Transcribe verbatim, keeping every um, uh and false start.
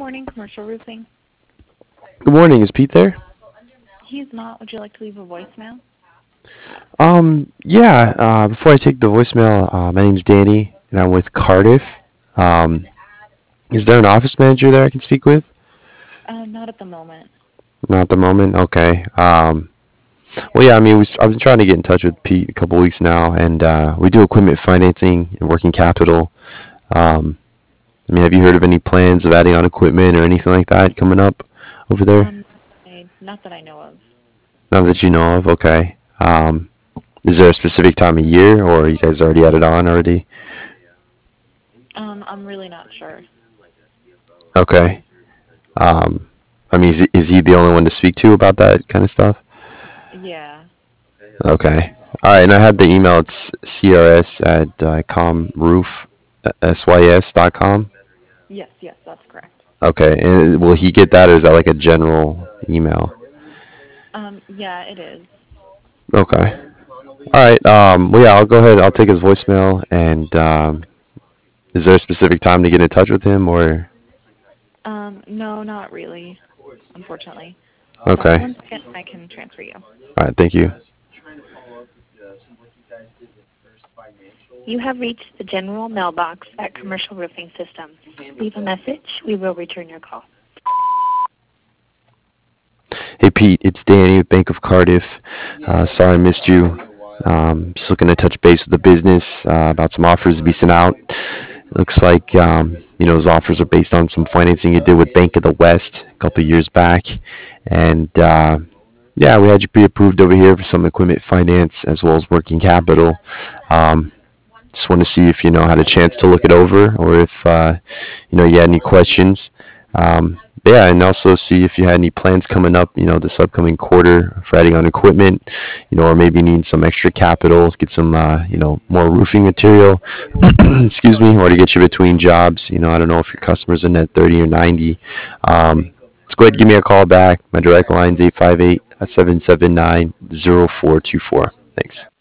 morning, commercial roofing. Good morning. Is Pete there? He's not. Would you like to leave a voicemail? Um, yeah. Uh, before I take the voicemail, uh, my name's Danny, and I'm with Cardiff. Um, is there an office manager there I can speak with? Uh, not at the moment. Not at the moment. Okay. Um, well, yeah. I mean, we, I've been trying to get in touch with Pete a couple weeks now, and uh, we do equipment financing and working capital. Um, I mean, have you heard of any plans of adding on equipment or anything like that coming up over there? Um, I, not that I know of. Not that you know of. Okay. Um, is there a specific time of year, or you guys already added on already? Um, I'm really not sure. Okay. Um, I mean, is, he- is he the only one to speak to about that kind of stuff? Yeah. Okay. All right, and I had the email. It's crs at uh, comroof sys dot com. Yes, yes, that's correct. Okay, and will he get that, or is that like a general email? Um, yeah, it is. Okay. All right. Um, well, yeah, I'll go ahead. I'll take his voicemail. And um, is there a specific time to get in touch with him, or? Um, no, not really, unfortunately. Uh, Okay. one second, I can transfer you. All right. Thank you. You have reached the general mailbox at Commercial Roofing Systems. Leave a message. We will return your call. Hey Pete, it's Danny with Bank of Cardiff. Uh, sorry I missed you. Um, just looking to touch base with the business uh, about some offers to be sent out. Looks like um, you know those offers are based on some financing you did with Bank of the West a couple of years back, and uh, yeah, we had you pre-approved over here for some equipment finance as well as working capital. Um, just want to see if you know had a chance to look it over, or if uh, you know you had any questions. Um, yeah, and also see if you had any plans coming up, you know, this upcoming quarter for adding on equipment, you know, or maybe need some extra capital, get some, uh, you know, more roofing material, excuse me, or to get you between jobs. You know, I don't know if your customers are net thirty or ninety. Um, let's go ahead and give me a call back. My direct line is eight five eight, seven seven nine, zero four two four. Thanks.